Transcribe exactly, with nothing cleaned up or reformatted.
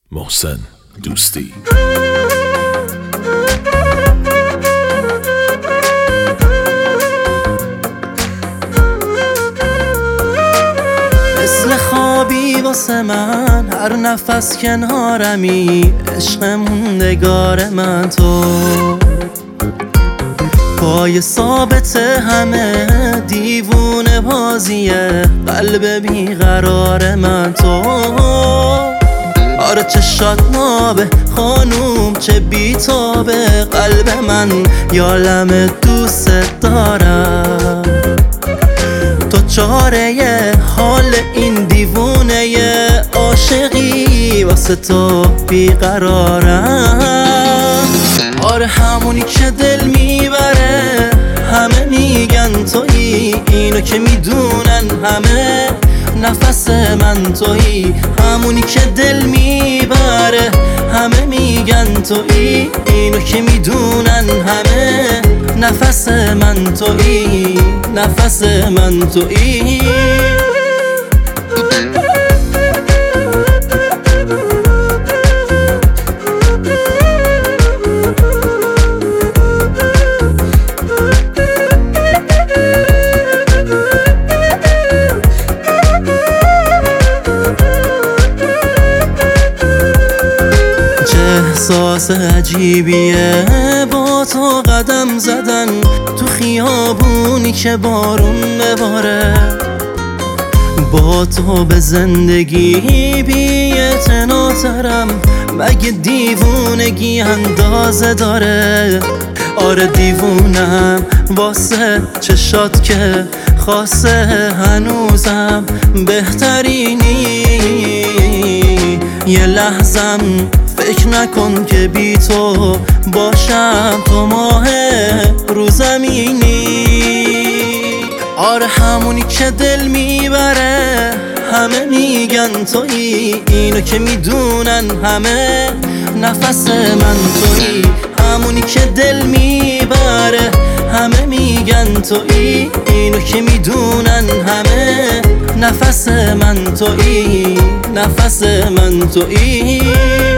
محسن دوستی. مثل خوابی واسه من هر نفس کنارمی، عشق موندگار من تو، پای ثابت همه دیوونه بازیه قلب بیقرار من تو. آره چشات نابه خانوم چه بیتابه، قلب من یالم دوست دارم، تو چاره حال این دیوونه عاشقی واسه تو بیقرارم. آره همونی که دل میبره، همه میگن تویی، اینو که میدونن همه نفس من تویی، همونی که دل میبره همه میگن تویی، اینو که میدونن همه نفس من تویی، نفس من تویی. احساس عجیبیه با تو قدم زدن تو خیابونی که بارون بباره، با تو به زندگی بی‌اعتناترم، مگه دیوونگی اندازه داره؟ آره دیوونم واسه چشات که خاصه هنوزم بهترینی، یه لحظم فکر نکن که بی تو باشم تو ماه رو زمینی. آره همونی که دل میبره همه میگن تویی، اینو که میدونن همه نفس من تویی، همونی که دل میبره همه میگن تویی، اینو که میدونن همه نفس من تویی، نفس من تویی.